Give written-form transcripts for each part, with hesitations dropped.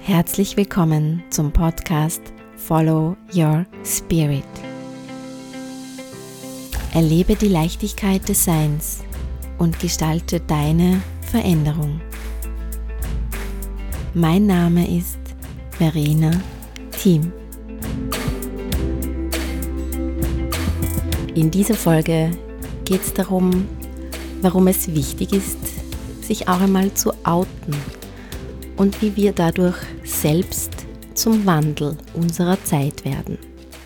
Herzlich willkommen zum Podcast Follow Your Spirit. Erlebe die Leichtigkeit des Seins und gestalte deine Veränderung. Mein Name ist Verena Thiem. In dieser Folge geht es darum, warum es wichtig ist, sich auch einmal zu outen und wie wir dadurch selbst zum Wandel unserer Zeit werden.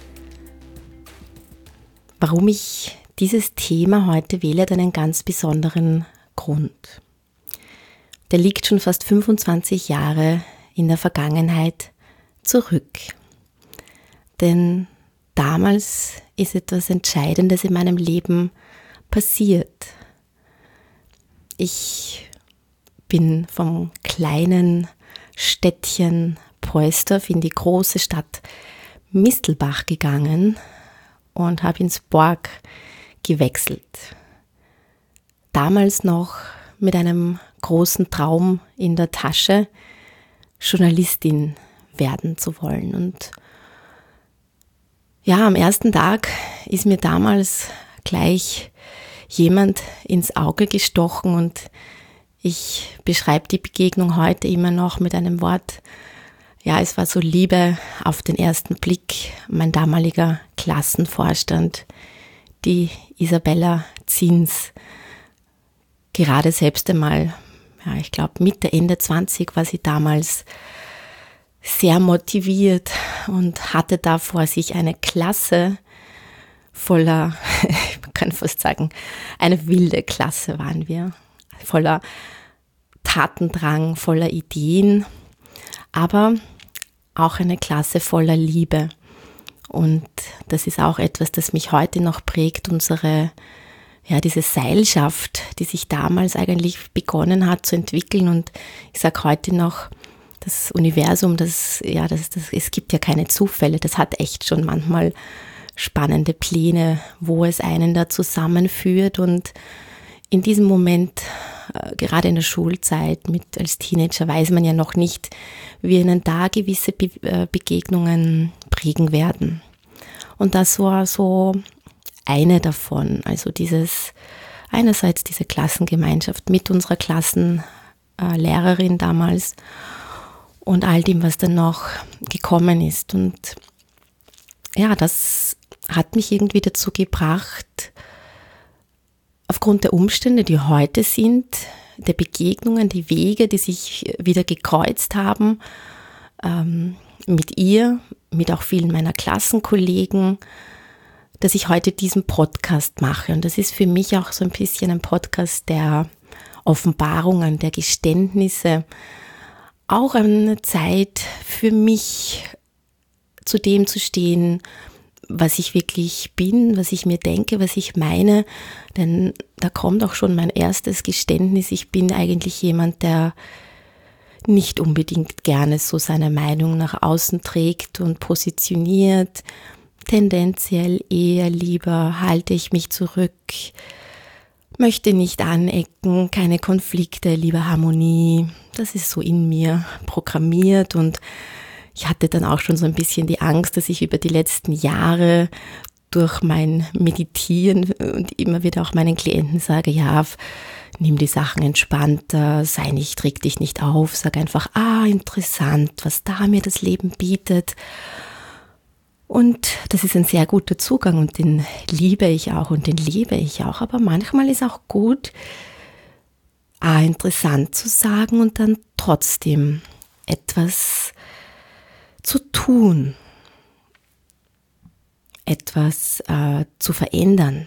Warum ich dieses Thema heute wähle, hat einen ganz besonderen Grund. Der liegt schon fast 25 Jahre in der Vergangenheit zurück. Denn damals ist etwas Entscheidendes in meinem Leben passiert. Ich bin vom kleinen Städtchen Poelsdorf in die große Stadt Mistelbach gegangen und habe ins Borg gewechselt. Damals noch mit einem großen Traum in der Tasche, Journalistin werden zu wollen. Und ja, am ersten Tag ist mir damals gleich jemand ins Auge gestochen und ich beschreibe die Begegnung heute immer noch mit einem Wort. Ja, es war so Liebe auf den ersten Blick. Mein damaliger Klassenvorstand, die Isabella Zins, gerade selbst einmal, ja, ich glaube Mitte, Ende 20 war sie damals, sehr motiviert und hatte da vor sich eine Klasse voller, man kann fast sagen, eine wilde Klasse waren wir, voller Tatendrang, voller Ideen, aber auch eine Klasse voller Liebe. Und das ist auch etwas, das mich heute noch prägt, diese Seilschaft, die sich damals eigentlich begonnen hat zu entwickeln. Und ich sage heute noch, das Universum, es gibt ja keine Zufälle, das hat echt schon manchmal spannende Pläne, wo es einen da zusammenführt. Und in diesem Moment, gerade in der Schulzeit, als Teenager, weiß man ja noch nicht, wie einen da gewisse Begegnungen prägen werden. Und das war so eine davon, also einerseits diese Klassengemeinschaft mit unserer Klassenlehrerin damals und all dem, was dann noch gekommen ist. Und ja, das hat mich irgendwie dazu gebracht, aufgrund der Umstände, die heute sind, der Begegnungen, die Wege, die sich wieder gekreuzt haben, mit ihr, mit auch vielen meiner Klassenkollegen, dass ich heute diesen Podcast mache. Und das ist für mich auch so ein bisschen ein Podcast der Offenbarungen, der Geständnisse, auch eine Zeit für mich, zu dem zu stehen, was ich wirklich bin, was ich mir denke, was ich meine, denn da kommt auch schon mein erstes Geständnis. Ich bin eigentlich jemand, der nicht unbedingt gerne so seine Meinung nach außen trägt und positioniert. Tendenziell eher lieber halte ich mich zurück, möchte nicht anecken, keine Konflikte, lieber Harmonie. Das ist so in mir programmiert und ich hatte dann auch schon so ein bisschen die Angst, dass ich über die letzten Jahre durch mein Meditieren und immer wieder auch meinen Klienten sage, ja, nimm die Sachen entspannter, reg dich nicht auf, sag einfach, interessant, was da mir das Leben bietet. Und das ist ein sehr guter Zugang und den liebe ich auch und den lebe ich auch. Aber manchmal ist auch gut, interessant zu sagen und dann trotzdem etwas zu tun, etwas zu verändern,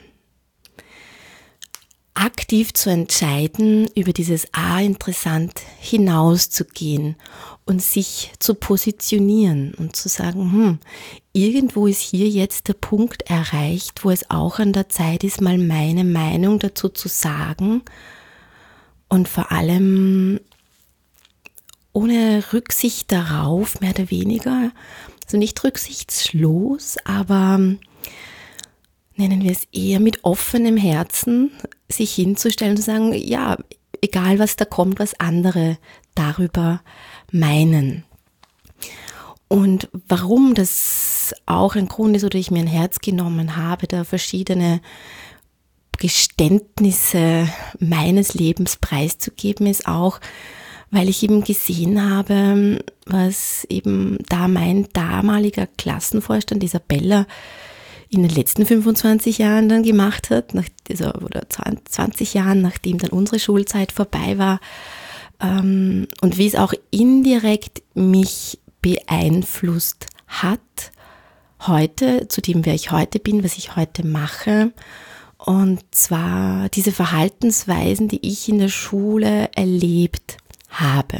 aktiv zu entscheiden, über dieses interessant hinauszugehen und sich zu positionieren und zu sagen, irgendwo ist hier jetzt der Punkt erreicht, wo es auch an der Zeit ist, mal meine Meinung dazu zu sagen und vor allem ohne Rücksicht darauf, mehr oder weniger, also nicht rücksichtslos, aber nennen wir es eher mit offenem Herzen, sich hinzustellen und zu sagen, ja, egal was da kommt, was andere darüber meinen. Und warum das auch ein Grund ist oder ich mir ein Herz genommen habe, da verschiedene Geständnisse meines Lebens preiszugeben, ist auch, weil ich eben gesehen habe, was eben da mein damaliger Klassenvorstand Isabella in den letzten 25 Jahren dann gemacht hat, oder 20 Jahren, nachdem dann unsere Schulzeit vorbei war, und wie es auch indirekt mich beeinflusst hat, heute, zu dem, wer ich heute bin, was ich heute mache. Und zwar diese Verhaltensweisen, die ich in der Schule erlebt habe.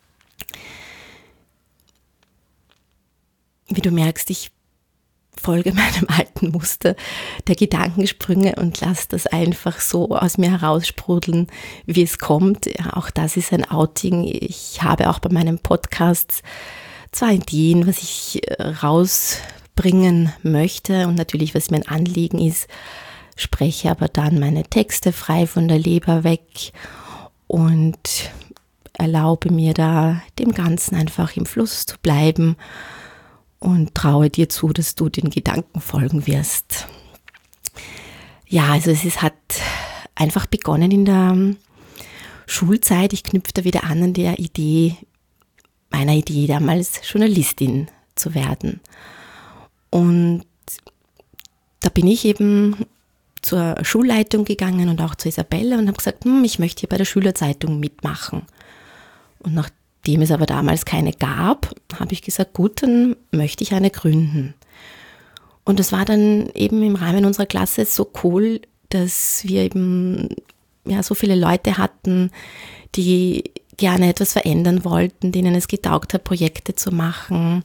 Wie du merkst, ich folge meinem alten Muster der Gedankensprünge und lasse das einfach so aus mir heraussprudeln, wie es kommt. Ja, auch das ist ein Outing. Ich habe auch bei meinem Podcast zwar Ideen, was ich rausbringen möchte und natürlich, was mir ein Anliegen ist, spreche aber dann meine Texte frei von der Leber weg und erlaube mir da dem Ganzen einfach im Fluss zu bleiben und traue dir zu, dass du den Gedanken folgen wirst. Ja, also hat einfach begonnen in der Schulzeit. Ich knüpfe da wieder an meiner Idee damals Journalistin zu werden. Und da bin ich eben zur Schulleitung gegangen und auch zu Isabella und habe gesagt, ich möchte hier bei der Schülerzeitung mitmachen. Und nachdem es aber damals keine gab, habe ich gesagt, gut, dann möchte ich eine gründen. Und das war dann eben im Rahmen unserer Klasse so cool, dass wir eben so viele Leute hatten, die gerne etwas verändern wollten, denen es getaugt hat, Projekte zu machen.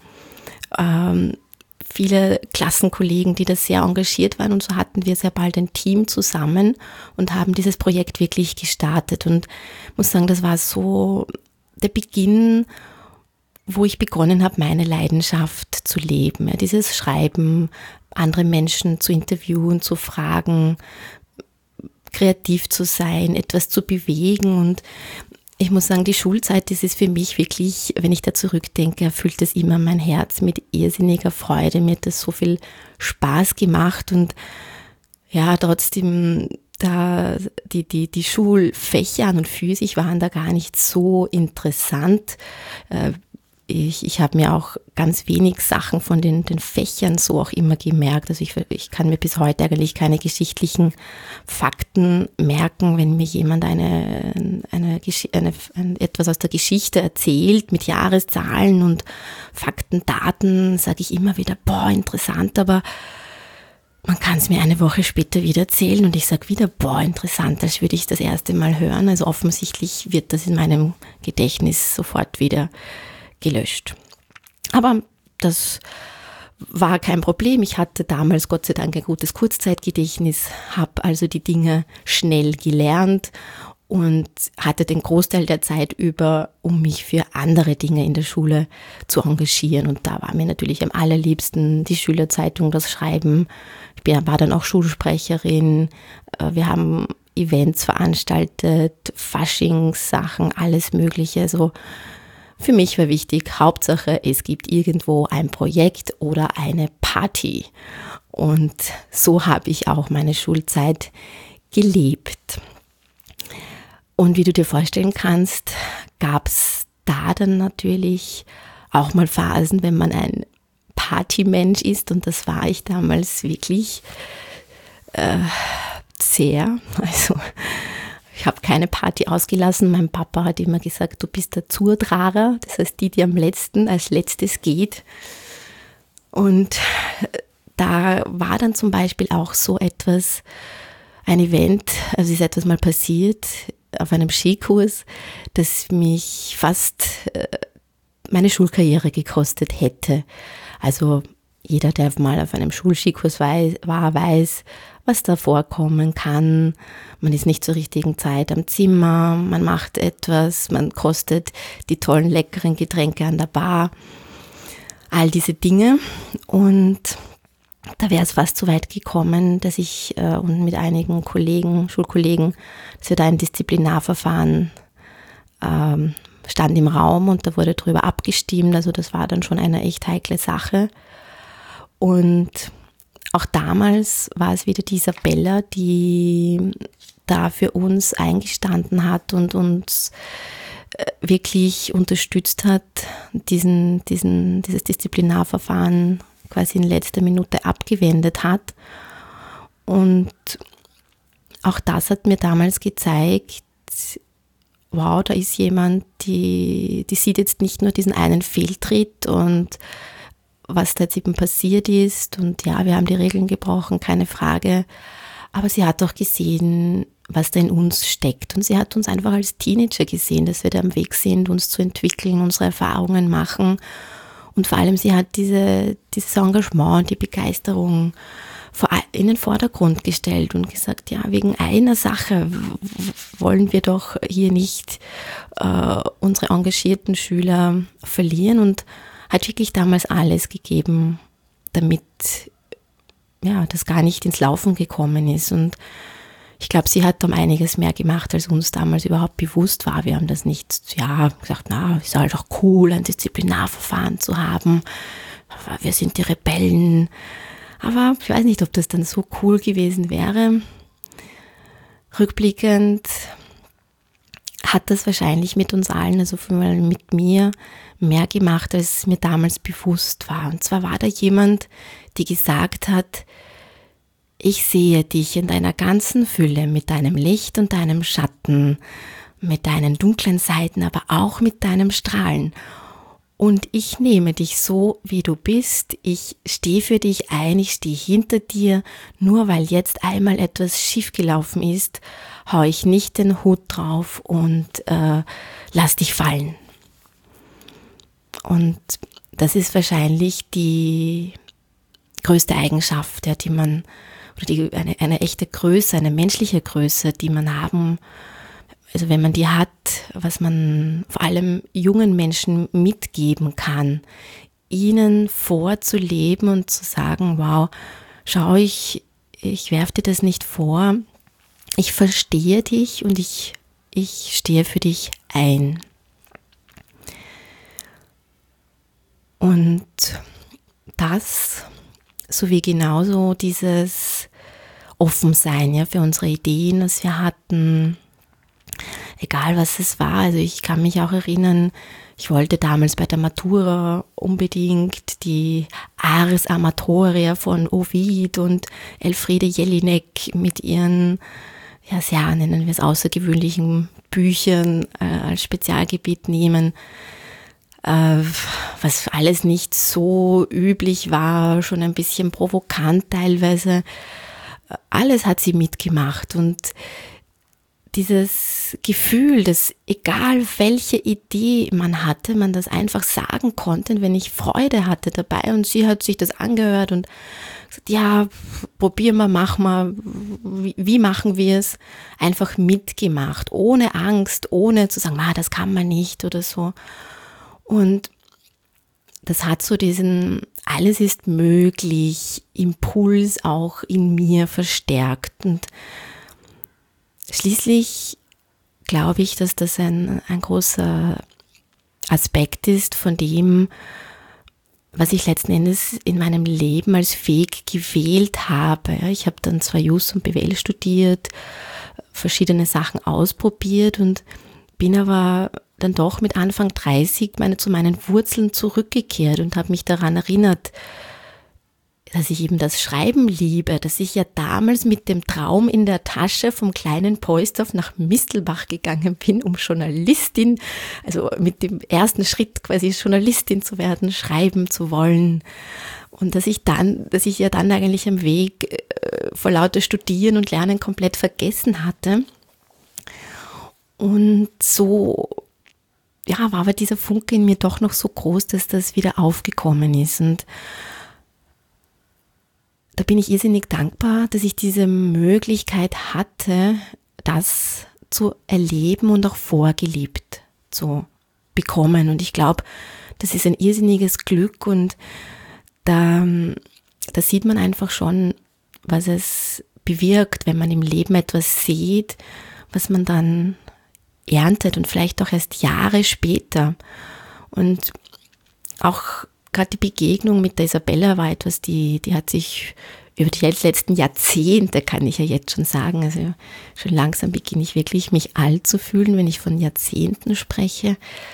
Viele Klassenkollegen, die da sehr engagiert waren, und so hatten wir sehr bald ein Team zusammen und haben dieses Projekt wirklich gestartet. Und ich muss sagen, das war so der Beginn, wo ich begonnen habe, meine Leidenschaft zu leben. Ja, dieses Schreiben, andere Menschen zu interviewen, zu fragen, kreativ zu sein, etwas zu bewegen. Und ich muss sagen, die Schulzeit, das ist für mich wirklich, wenn ich da zurückdenke, erfüllt das immer mein Herz mit irrsinniger Freude. Mir hat das so viel Spaß gemacht und ja, trotzdem die Schulfächer an und für sich waren da gar nicht so interessant. Ich habe mir auch ganz wenig Sachen von den Fächern so auch immer gemerkt. Also ich kann mir bis heute eigentlich keine geschichtlichen Fakten merken, wenn mir jemand etwas aus der Geschichte erzählt mit Jahreszahlen und Fakten, Daten, sage ich immer wieder, interessant, aber man kann es mir eine Woche später wieder erzählen und ich sage wieder, interessant, als würde ich das erste Mal hören. Also offensichtlich wird das in meinem Gedächtnis sofort wieder gelöscht. Aber das war kein Problem. Ich hatte damals Gott sei Dank ein gutes Kurzzeitgedächtnis, habe also die Dinge schnell gelernt und hatte den Großteil der Zeit über, um mich für andere Dinge in der Schule zu engagieren. Und da war mir natürlich am allerliebsten die Schülerzeitung, das Schreiben. Ich war dann auch Schulsprecherin. Wir haben Events veranstaltet, Faschingssachen, alles Mögliche. Also für mich war wichtig, Hauptsache, es gibt irgendwo ein Projekt oder eine Party. Und so habe ich auch meine Schulzeit gelebt. Und wie du dir vorstellen kannst, gab es da dann natürlich auch mal Phasen, wenn man ein Partymensch ist. Und das war ich damals wirklich sehr. Also ich habe keine Party ausgelassen. Mein Papa hat immer gesagt, du bist der Zudrarer. Das heißt, die als letztes geht. Und da war dann zum Beispiel auch so etwas, ein Event, also ist etwas mal passiert auf einem Skikurs, das mich fast meine Schulkarriere gekostet hätte. Also jeder, der mal auf einem Schulskikurs war, weiß, was da vorkommen kann. Man ist nicht zur richtigen Zeit am Zimmer, man macht etwas, man kostet die tollen, leckeren Getränke an der Bar. All diese Dinge. Und da wäre es fast so weit gekommen, dass ich und mit einigen Schulkollegen, dass wir da ein Disziplinarverfahren stand im Raum und da wurde drüber abgestimmt, also das war dann schon eine echt heikle Sache. Und auch damals war es wieder die Isabella, die da für uns eingestanden hat und uns wirklich unterstützt hat, dieses Disziplinarverfahren quasi in letzter Minute abgewendet hat. Und auch das hat mir damals gezeigt, wow, da ist jemand, die sieht jetzt nicht nur diesen einen Fehltritt und was da jetzt eben passiert ist. Und ja, wir haben die Regeln gebrochen, keine Frage. Aber sie hat auch gesehen, was da in uns steckt. Und sie hat uns einfach als Teenager gesehen, dass wir da am Weg sind, uns zu entwickeln, unsere Erfahrungen machen. Und vor allem, sie hat dieses Engagement, die Begeisterung in den Vordergrund gestellt und gesagt, ja, wegen einer Sache wollen wir doch hier nicht unsere engagierten Schüler verlieren, und hat wirklich damals alles gegeben, damit ja, das gar nicht ins Laufen gekommen ist. Und ich glaube, sie hat um einiges mehr gemacht, als uns damals überhaupt bewusst war. Wir haben das nicht, gesagt, ist halt auch cool, ein Disziplinarverfahren zu haben. Wir sind die Rebellen. Aber ich weiß nicht, ob das dann so cool gewesen wäre. Rückblickend hat das wahrscheinlich mit uns allen, also vor allem mit mir, mehr gemacht, als mir damals bewusst war. Und zwar war da jemand, die gesagt hat, ich sehe dich in deiner ganzen Fülle, mit deinem Licht und deinem Schatten, mit deinen dunklen Seiten, aber auch mit deinem Strahlen. Und ich nehme dich so, wie du bist. Ich stehe für dich ein, ich stehe hinter dir. Nur weil jetzt einmal etwas schiefgelaufen ist, hau ich nicht den Hut drauf und lass dich fallen. Und das ist wahrscheinlich die größte Eigenschaft, die man, oder eine echte Größe, eine menschliche Größe, die man haben, also wenn man die hat, was man vor allem jungen Menschen mitgeben kann, ihnen vorzuleben und zu sagen, wow, schau, ich werfe dir das nicht vor, ich verstehe dich und ich stehe für dich ein. Und das, sowie genauso dieses Offensein, ja, für unsere Ideen, was wir hatten, egal was es war. Also ich kann mich auch erinnern, ich wollte damals bei der Matura unbedingt die Ars Amatoria von Ovid und Elfriede Jelinek mit ihren, ja, sehr, nennen wir es, außergewöhnlichen Büchern als Spezialgebiet nehmen, was alles nicht so üblich war, schon ein bisschen provokant teilweise. Alles hat sie mitgemacht, und dieses Gefühl, dass egal welche Idee man hatte, man das einfach sagen konnte, und wenn ich Freude hatte dabei, und sie hat sich das angehört und gesagt, ja, probier mal, mach mal, wie machen wir es? Einfach mitgemacht, ohne Angst, ohne zu sagen, das kann man nicht oder so. Und das hat so diesen alles ist möglich Impuls auch in mir verstärkt. Und schließlich glaube ich, dass das ein großer Aspekt ist von dem, was ich letzten Endes in meinem Leben als Weg gewählt habe. Ich habe dann zwar Jus und BWL studiert, verschiedene Sachen ausprobiert und bin aber dann doch mit Anfang 30 zu meinen Wurzeln zurückgekehrt und habe mich daran erinnert, dass ich eben das Schreiben liebe, dass ich ja damals mit dem Traum in der Tasche vom kleinen Poisdorf nach Mistelbach gegangen bin, um Journalistin, also mit dem ersten Schritt quasi Journalistin zu werden, schreiben zu wollen. Und dass ich ja dann eigentlich am Weg vor lauter Studieren und Lernen komplett vergessen hatte. Und so, ja, war aber dieser Funke in mir doch noch so groß, dass das wieder aufgekommen ist. Und da bin ich irrsinnig dankbar, dass ich diese Möglichkeit hatte, das zu erleben und auch vorgelebt zu bekommen. Und ich glaube, das ist ein irrsinniges Glück, und da sieht man einfach schon, was es bewirkt, wenn man im Leben etwas sieht, was man dann erntet und vielleicht auch erst Jahre später. Und auch gerade die Begegnung mit der Isabella war etwas, die hat sich über die letzten Jahrzehnte, kann ich ja jetzt schon sagen, also schon langsam beginne ich wirklich mich alt zu fühlen, wenn ich von Jahrzehnten spreche.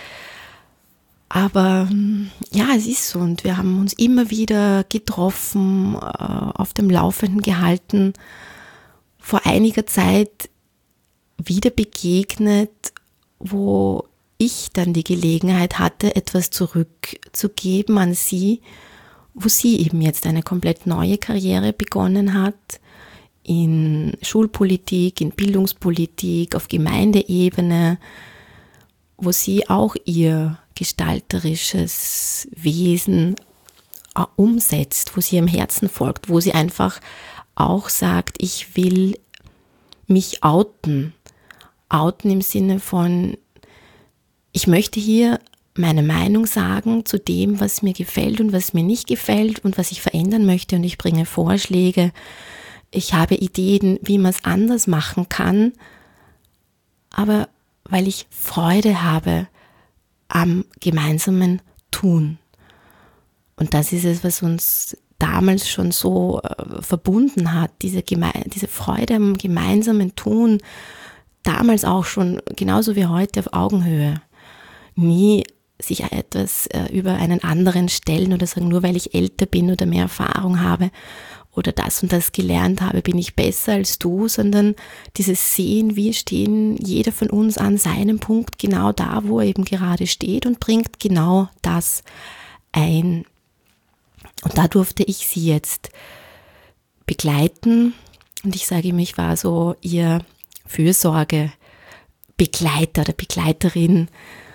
Aber ja, es ist so und wir haben uns immer wieder getroffen, auf dem Laufenden gehalten, vor einiger Zeit wieder begegnet, wo ich dann die Gelegenheit hatte, etwas zurückzugeben an sie, wo sie eben jetzt eine komplett neue Karriere begonnen hat, in Schulpolitik, in Bildungspolitik, auf Gemeindeebene, wo sie auch ihr gestalterisches Wesen umsetzt, wo sie ihrem Herzen folgt, wo sie einfach auch sagt, ich will mich outen. Outen im Sinne von, ich möchte hier meine Meinung sagen zu dem, was mir gefällt und was mir nicht gefällt und was ich verändern möchte und ich bringe Vorschläge. Ich habe Ideen, wie man es anders machen kann, aber weil ich Freude habe am gemeinsamen Tun. Und das ist es, was uns damals schon so verbunden hat, diese Freude am gemeinsamen Tun, damals auch schon, genauso wie heute, auf Augenhöhe. Nie sich etwas über einen anderen stellen oder sagen, nur weil ich älter bin oder mehr Erfahrung habe oder das und das gelernt habe, bin ich besser als du, sondern dieses Sehen, wir stehen, jeder von uns an seinem Punkt, genau da, wo er eben gerade steht und bringt genau das ein. Und da durfte ich sie jetzt begleiten und ich sage ihm, ich war so ihr Fürsorgebegleiter oder Begleiterin.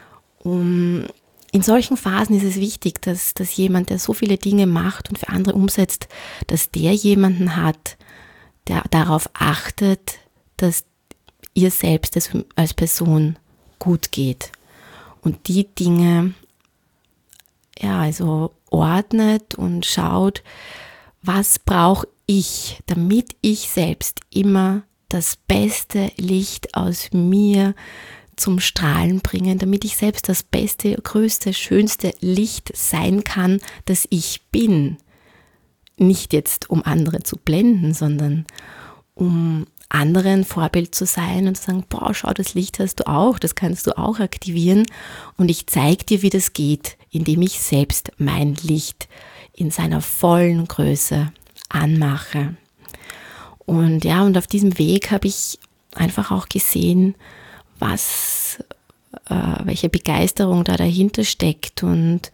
In solchen Phasen ist es wichtig, dass jemand, der so viele Dinge macht und für andere umsetzt, dass der jemanden hat, der darauf achtet, dass ihr selbst als Person gut geht. Und die Dinge, ja, also ordnet und schaut, was brauche ich, damit ich selbst immer das beste Licht aus mir zum Strahlen bringen, damit ich selbst das beste, größte, schönste Licht sein kann, das ich bin. Nicht jetzt, um andere zu blenden, sondern um anderen Vorbild zu sein und zu sagen, boah, schau, das Licht hast du auch, das kannst du auch aktivieren und ich zeige dir, wie das geht, indem ich selbst mein Licht in seiner vollen Größe anmache. Und ja, und auf diesem Weg habe ich einfach auch gesehen, welche Begeisterung da dahinter steckt und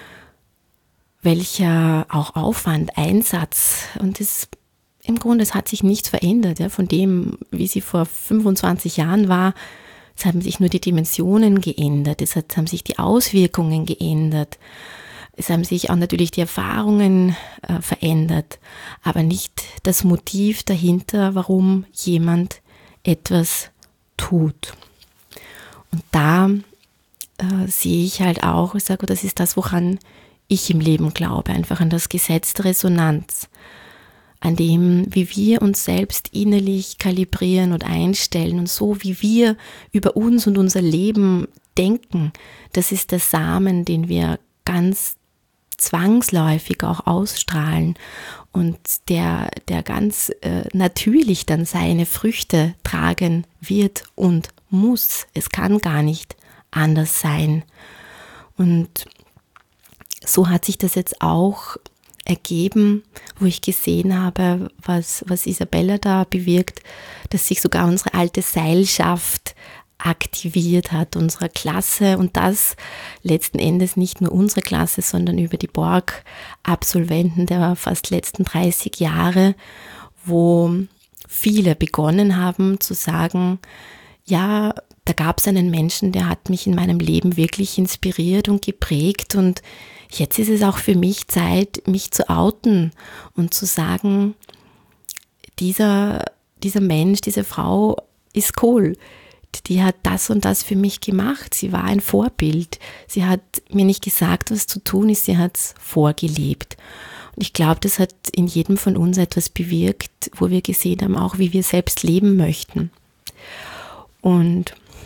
welcher auch Aufwand, Einsatz. Und im Grunde, es hat sich nichts verändert, ja, von dem, wie sie vor 25 Jahren war. Es haben sich nur die Dimensionen geändert, haben sich die Auswirkungen geändert. Es haben sich auch natürlich die Erfahrungen verändert, aber nicht das Motiv dahinter, warum jemand etwas tut. Und da sehe ich halt auch, ich sage, das ist das, woran ich im Leben glaube, einfach an das Gesetz der Resonanz, an dem, wie wir uns selbst innerlich kalibrieren und einstellen und so, wie wir über uns und unser Leben denken, das ist der Samen, den wir ganz zwangsläufig auch ausstrahlen und der ganz natürlich dann seine Früchte tragen wird und muss. Es kann gar nicht anders sein. Und so hat sich das jetzt auch ergeben, wo ich gesehen habe, was Isabella da bewirkt, dass sich sogar unsere alte Seilschaft aktiviert hat, unserer Klasse, und das letzten Endes nicht nur unsere Klasse, sondern über die Borg-Absolventen der fast letzten 30 Jahre, wo viele begonnen haben zu sagen, ja, da gab es einen Menschen, der hat mich in meinem Leben wirklich inspiriert und geprägt und jetzt ist es auch für mich Zeit, mich zu outen und zu sagen, dieser Mensch, diese Frau ist cool. Die hat das und das für mich gemacht. Sie war ein Vorbild. Sie hat mir nicht gesagt, was zu tun ist, sie hat es vorgelebt. Und ich glaube, das hat in jedem von uns etwas bewirkt, wo wir gesehen haben, auch wie wir selbst leben möchten. Und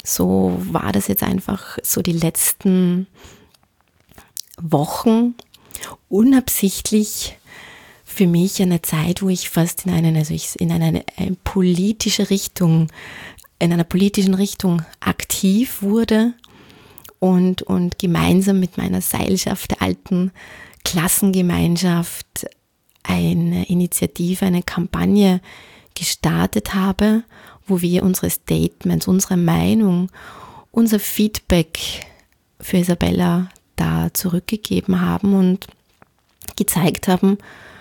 so war das jetzt einfach so die letzten Wochen unabsichtlich für mich eine Zeit, wo ich fast in einer politischen Richtung aktiv wurde und gemeinsam mit meiner Seilschaft der alten Klassengemeinschaft eine Initiative, eine Kampagne gestartet habe, wo wir unsere Statements, unsere Meinung, unser Feedback für Isabella da zurückgegeben haben und gezeigt haben,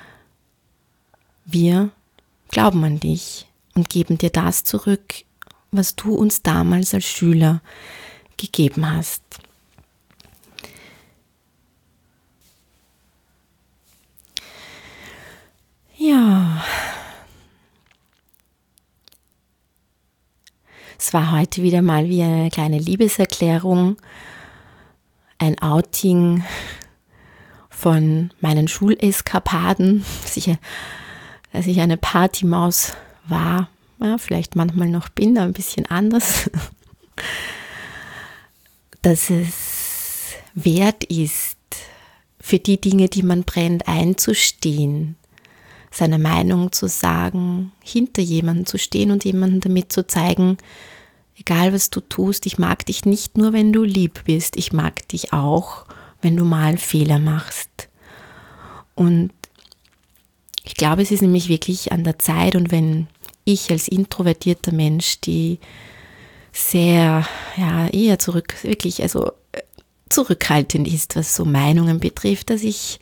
wir glauben an dich und geben dir das zurück, was du uns damals als Schüler gegeben hast. Ja, es war heute wieder mal wie eine kleine Liebeserklärung, ein Outing von meinen Schuleskapaden, dass ich eine Partymaus war, ja, vielleicht manchmal noch bin, aber ein bisschen anders, dass es wert ist, für die Dinge, die man brennt, einzustehen, seine Meinung zu sagen, hinter jemandem zu stehen und jemandem damit zu zeigen, egal was du tust, ich mag dich nicht nur, wenn du lieb bist, ich mag dich auch, wenn du mal Fehler machst. Und ich glaube, es ist nämlich wirklich an der Zeit, und wenn ich als introvertierter Mensch, die sehr, eher zurückhaltend ist, was so Meinungen betrifft, dass ich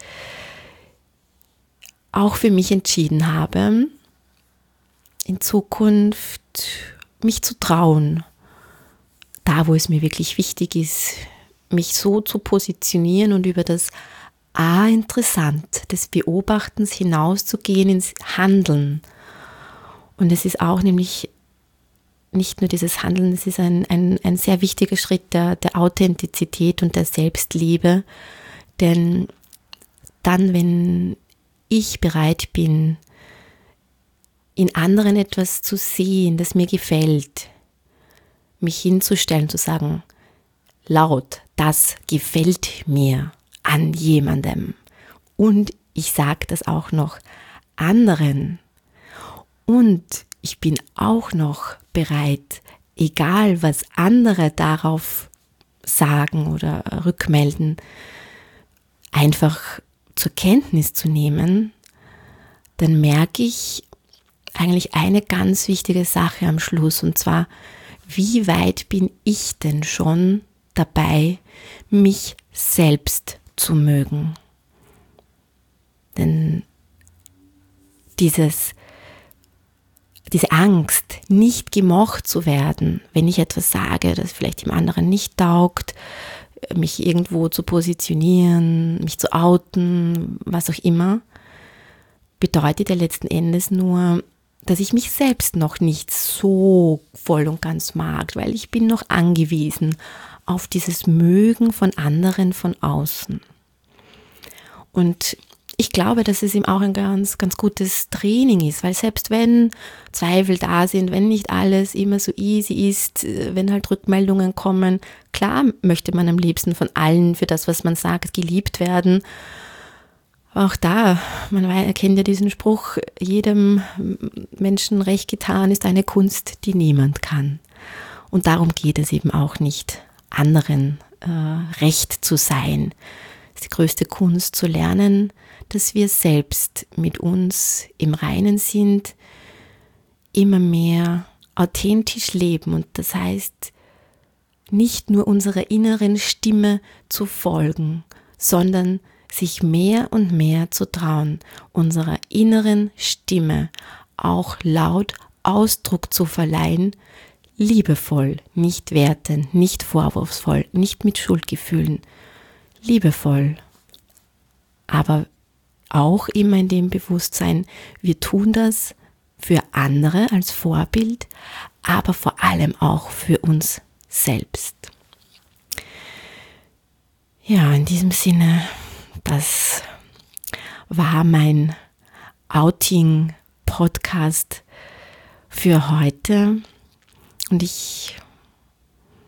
auch für mich entschieden habe, in Zukunft mich zu trauen, da wo es mir wirklich wichtig ist, mich so zu positionieren und über das interessant des Beobachtens hinauszugehen ins Handeln. Und es ist auch nämlich nicht nur dieses Handeln, es ist ein sehr wichtiger Schritt der Authentizität und der Selbstliebe, denn dann, wenn ich bereit bin, in anderen etwas zu sehen, das mir gefällt, mich hinzustellen, zu sagen, laut, das gefällt mir an jemandem. Und ich sage das auch noch anderen. Und ich bin auch noch bereit, egal was andere darauf sagen oder rückmelden, einfach zur Kenntnis zu nehmen, dann merke ich eigentlich eine ganz wichtige Sache am Schluss, und zwar, wie weit bin ich denn schon dabei, mich selbst zu mögen? Denn diese Angst, nicht gemocht zu werden, wenn ich etwas sage, das vielleicht dem anderen nicht taugt, mich irgendwo zu positionieren, mich zu outen, was auch immer, bedeutet ja letzten Endes nur, dass ich mich selbst noch nicht so voll und ganz mag, weil ich bin noch angewiesen auf dieses Mögen von anderen von außen. Und ich glaube, dass es ihm auch ein ganz, ganz gutes Training ist, weil selbst wenn Zweifel da sind, wenn nicht alles immer so easy ist, wenn halt Rückmeldungen kommen, klar möchte man am liebsten von allen für das, was man sagt, geliebt werden. Aber auch da, man erkennt ja diesen Spruch, jedem Menschen recht getan ist eine Kunst, die niemand kann. Und darum geht es eben auch nicht, anderen recht zu sein. Es ist die größte Kunst zu lernen, dass wir selbst mit uns im Reinen sind, immer mehr authentisch leben. Und das heißt, nicht nur unserer inneren Stimme zu folgen, sondern sich mehr und mehr zu trauen, unserer inneren Stimme auch laut Ausdruck zu verleihen, liebevoll, nicht wertend, nicht vorwurfsvoll, nicht mit Schuldgefühlen, liebevoll, aber auch immer in dem Bewusstsein, wir tun das für andere als Vorbild, aber vor allem auch für uns selbst. Ja, in diesem Sinne, das war mein Outing-Podcast für heute, und ich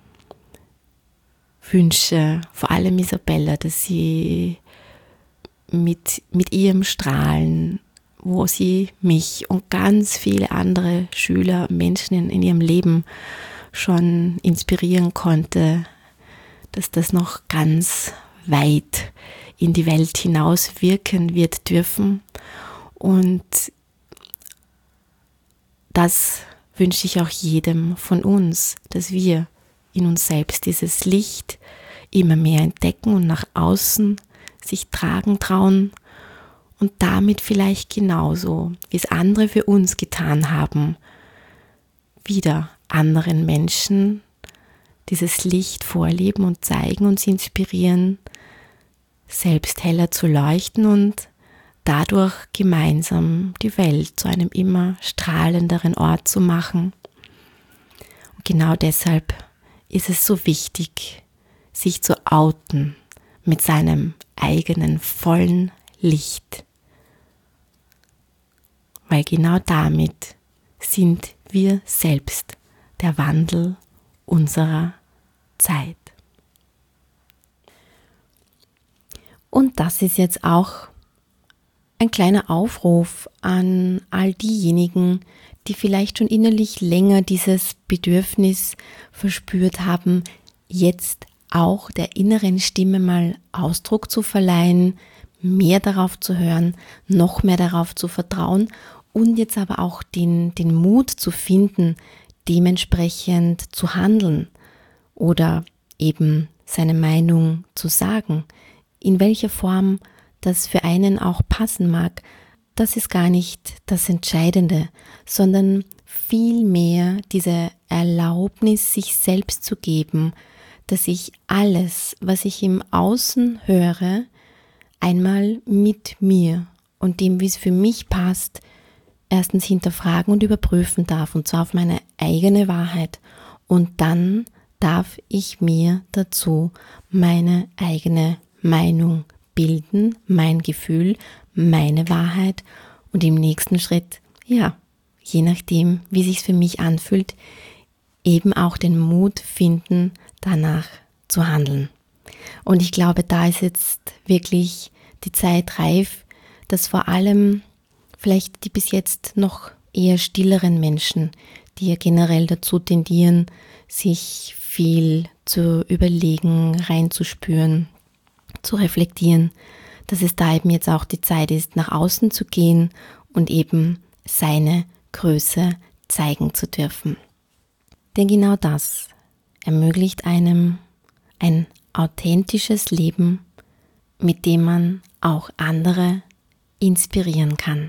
wünsche vor allem Isabella, dass sie mit ihrem Strahlen, wo sie mich und ganz viele andere Schüler, Menschen in ihrem Leben schon inspirieren konnte, dass das noch ganz weit in die Welt hinaus wirken wird dürfen. Und das wünsche ich auch jedem von uns, dass wir in uns selbst dieses Licht immer mehr entdecken und nach außen sich tragen trauen und damit vielleicht genauso, wie es andere für uns getan haben, wieder anderen Menschen dieses Licht vorleben und zeigen und sie inspirieren, selbst heller zu leuchten und dadurch gemeinsam die Welt zu einem immer strahlenderen Ort zu machen. Und genau deshalb ist es so wichtig, sich zu outen mit seinem eigenen vollen Licht. Weil genau damit sind wir selbst der Wandel unserer Zeit. Und das ist jetzt auch ein kleiner Aufruf an all diejenigen, die vielleicht schon innerlich länger dieses Bedürfnis verspürt haben, jetzt auch der inneren Stimme mal Ausdruck zu verleihen, mehr darauf zu hören, noch mehr darauf zu vertrauen und jetzt aber auch den Mut zu finden, dementsprechend zu handeln oder eben seine Meinung zu sagen, in welcher Form das für einen auch passen mag. Das ist gar nicht das Entscheidende, sondern vielmehr diese Erlaubnis, sich selbst zu geben, dass ich alles, was ich im Außen höre, einmal mit mir und dem, wie es für mich passt, erstens hinterfragen und überprüfen darf, und zwar auf meine eigene Wahrheit. Und dann darf ich mir dazu meine eigene Meinung bilden, mein Gefühl, meine Wahrheit und im nächsten Schritt, ja, je nachdem, wie es sich für mich anfühlt, eben auch den Mut finden, danach zu handeln. Und ich glaube, da ist jetzt wirklich die Zeit reif, dass vor allem vielleicht die bis jetzt noch eher stilleren Menschen, die ja generell dazu tendieren, sich viel zu überlegen, reinzuspüren, zu reflektieren, dass es da eben jetzt auch die Zeit ist, nach außen zu gehen und eben seine Größe zeigen zu dürfen. Denn genau das ermöglicht einem ein authentisches Leben, mit dem man auch andere inspirieren kann.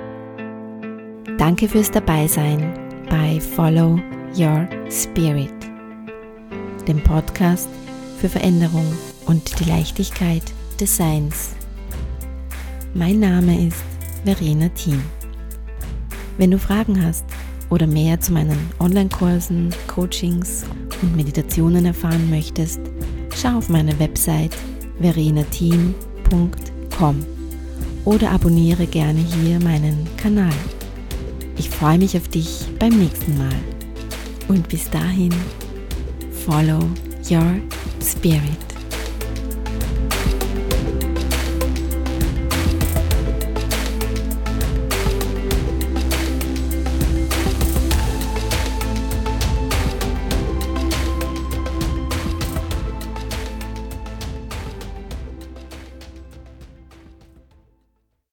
Danke fürs Dabeisein bei Follow Your Spirit, dem Podcast für Veränderung und die Leichtigkeit des Seins. Mein Name ist Verena Thiem. Wenn du Fragen hast oder mehr zu meinen Online-Kursen, Coachings und Meditationen erfahren möchtest, schau auf meine Website verenathiem.com oder abonniere gerne hier meinen Kanal. Ich freue mich auf dich beim nächsten Mal. Und bis dahin, follow your spirit.